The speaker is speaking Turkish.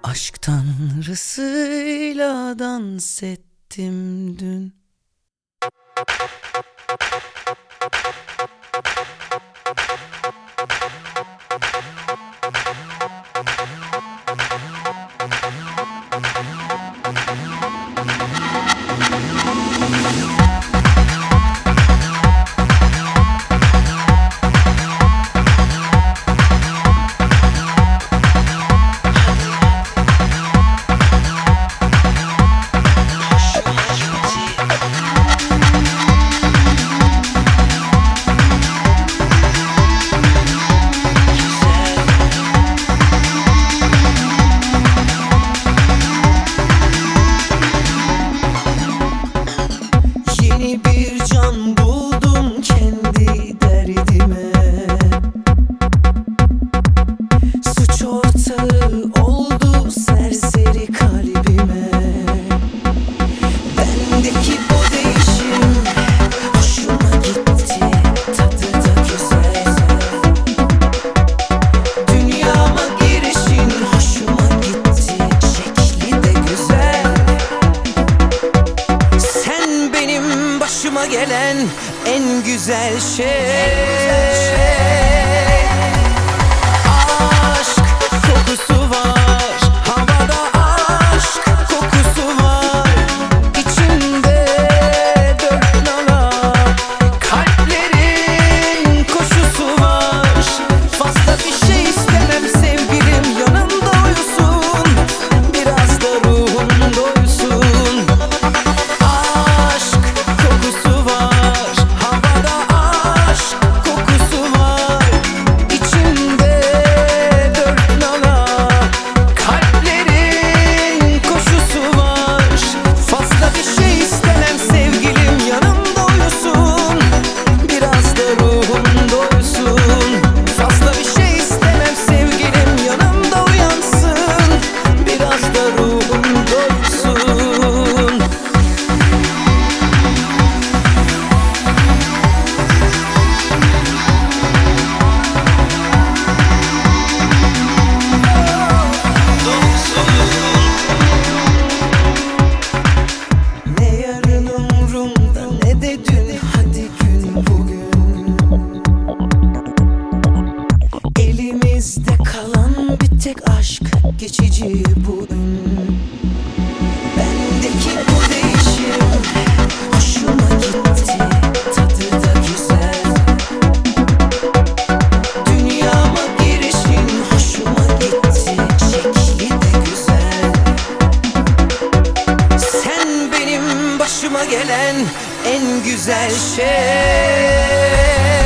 Aşk tanrısıyla dans ettim dün. Yeni bir can buldum kendi derdime. Suç ortağı oldu serseri kalbime. Bendeki bu değişim hoşuma gitti, tadı da güzel. Dünyama girişin hoşuma gitti, şekli de güzel. Sen benim başıma gelen en güzel şey. Aşk kokusu var havada, aşk kokusu var içimde, dört nala kalplerin koşusu var. Fazla bir şey istemem sevgilim, yanımda uyusun, biraz da ruhum doysun. Aşk kokusu var havada, aşk kokusu var içimde, dört nala kalplerin koşusu var. Fazla bir şey istemem sevgilim, yanımda uyusun, biraz da ruhum doysun. Fazla bir şey istemem sevgilim, yanımda uyansın, biraz da ruhum doysun. Ne yarın umrumda ne de dün, hadi gün bugün. Elimizde kalan bir tek aşk, geçici bu ün. Bendeki bu değişim hoşuma gitti, tadı da güzel. Dünyama girişin hoşuma gitti, şekli de güzel. Sen benim başıma gelen en güzel şey.